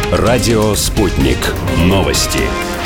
Радио «Спутник». Новости.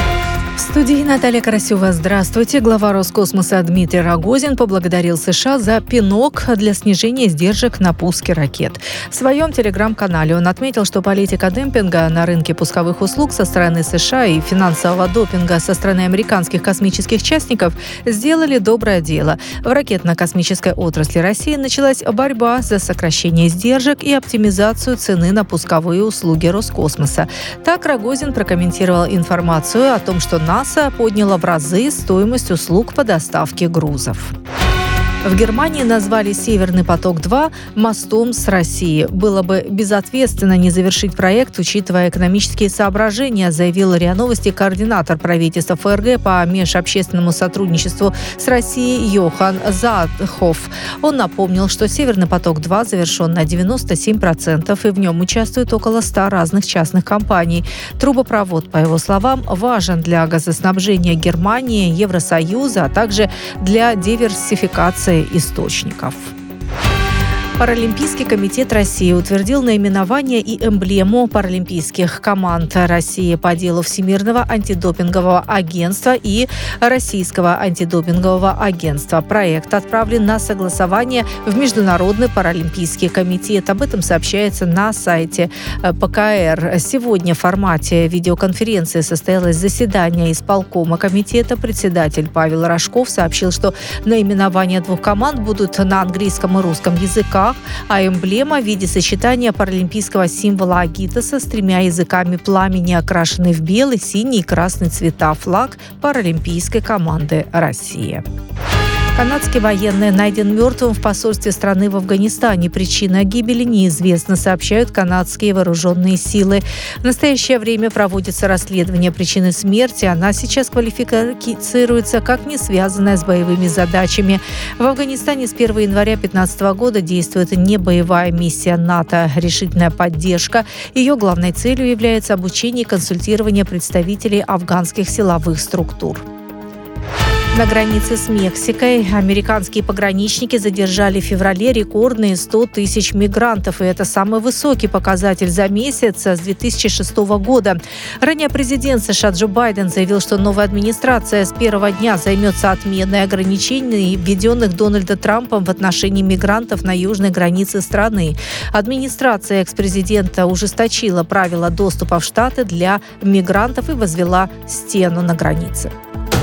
В студии Наталья Карасева. Здравствуйте. Глава Роскосмоса Дмитрий Рогозин поблагодарил США за пинок для снижения издержек на пуске ракет. В своем телеграм-канале он отметил, что политика демпинга на рынке пусковых услуг со стороны США и финансового допинга со стороны американских космических частников сделали доброе дело. В ракетно-космической отрасли России началась борьба за сокращение издержек и оптимизацию цены на пусковые услуги Роскосмоса. Так Рогозин прокомментировал информацию о том, что НАСА подняла в разы стоимость услуг по доставке грузов. В Германии назвали «Северный поток-2» мостом с Россией. Было бы безответственно не завершить проект, учитывая экономические соображения, заявил РИА Новости координатор правительства ФРГ по межобщественному сотрудничеству с Россией Йохан Заатхоф. Он напомнил, что «Северный поток-2» завершен на 97%, и в нем участвует около 100 разных частных компаний. Трубопровод, по его словам, важен для газоснабжения Германии, Евросоюза, а также для диверсификации источников. Паралимпийский комитет России утвердил наименование и эмблему паралимпийских команд России по делу Всемирного антидопингового агентства и Российского антидопингового агентства. Проект отправлен на согласование в Международный паралимпийский комитет. Об этом сообщается на сайте ПКР. Сегодня в формате видеоконференции состоялось заседание исполкома комитета. Председатель Павел Рожков сообщил, что наименования двух команд будут на английском и русском языках, а эмблема в виде сочетания паралимпийского символа Агитоса с 3 языками пламени, окрашенный в белый, синий и красный цвета, флаг паралимпийской команды России. Канадский военный найден мертвым в посольстве страны в Афганистане. Причина гибели неизвестна, сообщают канадские вооруженные силы. В настоящее время проводится расследование причины смерти. Она сейчас квалифицируется как не связанная с боевыми задачами. В Афганистане с 1 января 2015 года действует небоевая миссия НАТО «Решительная поддержка». Ее главной целью является обучение и консультирование представителей афганских силовых структур. На границе с Мексикой американские пограничники задержали в феврале рекордные 100 тысяч мигрантов. И это самый высокий показатель за месяц с 2006 года. Ранее президент США Джо Байден заявил, что новая администрация с первого дня займется отменой ограничений, введенных Дональдом Трампом в отношении мигрантов на южной границе страны. Администрация экс-президента ужесточила правила доступа в Штаты для мигрантов и возвела стену на границе.